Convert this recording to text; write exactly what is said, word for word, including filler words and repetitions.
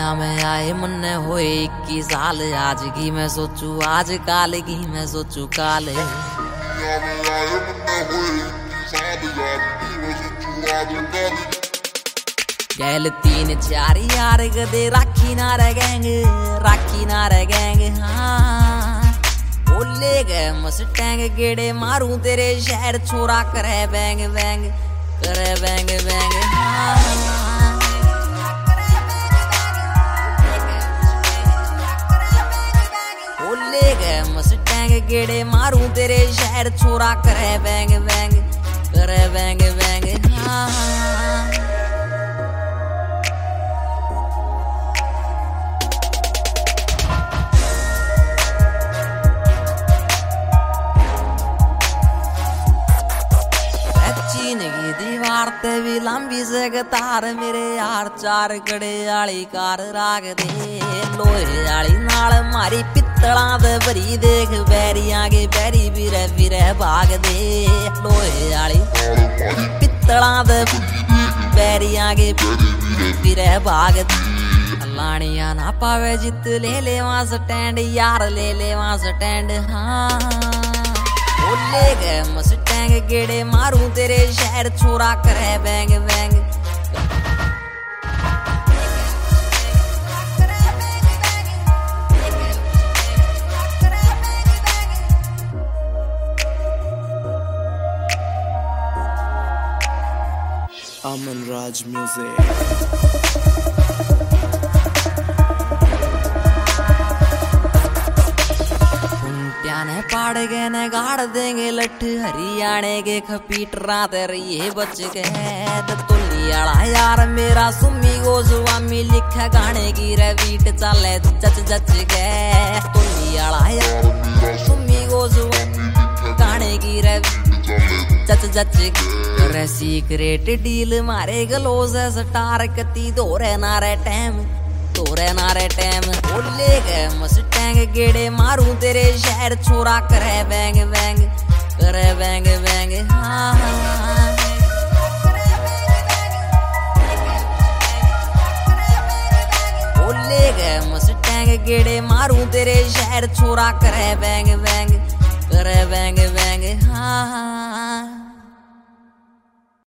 दुनिया में आए मन होए इक्कीस साल, आज की मैं सोचू आज काल की मैं सोचू काल। दुनिया में आए मन होए इक्कीस साल, आज की मैं सोचू आज काल। गैल तीन चार यार गदे राखी ना रह गैंग, राखी ना रह गैंग। हाँ बोले गए मस्टैंग गेड़े मारूं तेरे शहर, छोरा करे बैंग बैंग, करे बैंग बैंग। हाँ बोले गए मस्टैंग गेड़े मारूं तेरे शहर, छोरा करे बैंग बैंग, करे बैंग बैंग। हाँ चीन की दीवार ते भी लंबी से कतार, मेरे यार चार कड़े आली कार राग दे। लोहे आली नाल मारी पित्तला दे भरी, देख बैरी आगे बैरी बिरे बिरे भाग दे। लोहे आली पित्तला दे बैरी आगे बिरे भाग दे। लानिया ना पावे जित ले ले वहां स्टैंड, यार ले ले वहां स्टैंड। हाँ बोले गए मस्टैंग गेड़े मारूं तेरे शहर, छोरा करे bang bang. Aman Raj Music। ने पाड़ गए ने गाड़ देंगे लठ, हरियाणे के खपीटरा तेरे ये बच गए। तुल्ली आला यार मेरा सुमी गो स्वामी, लिखा गाने की रवीट चले जच जच गए। तुल्ली आला यार सुमी गो स्वामी, गाने की रवीट जच जच गए। सीक्रेट डील मारे गलो से स्टार, कती दौरे नारे टैम तोरे नारे टैम। बोले गए मस्टैंग गेड़े मारूं तेरे शहर, छोरा करे बैंग बैंग, करे बैंग बैंग। हाँ बोले गए मस्टैंग गेड़े मारूं तेरे शहर, छोरा करे बैंग बैंग, करे बैंग बैंग। हाँ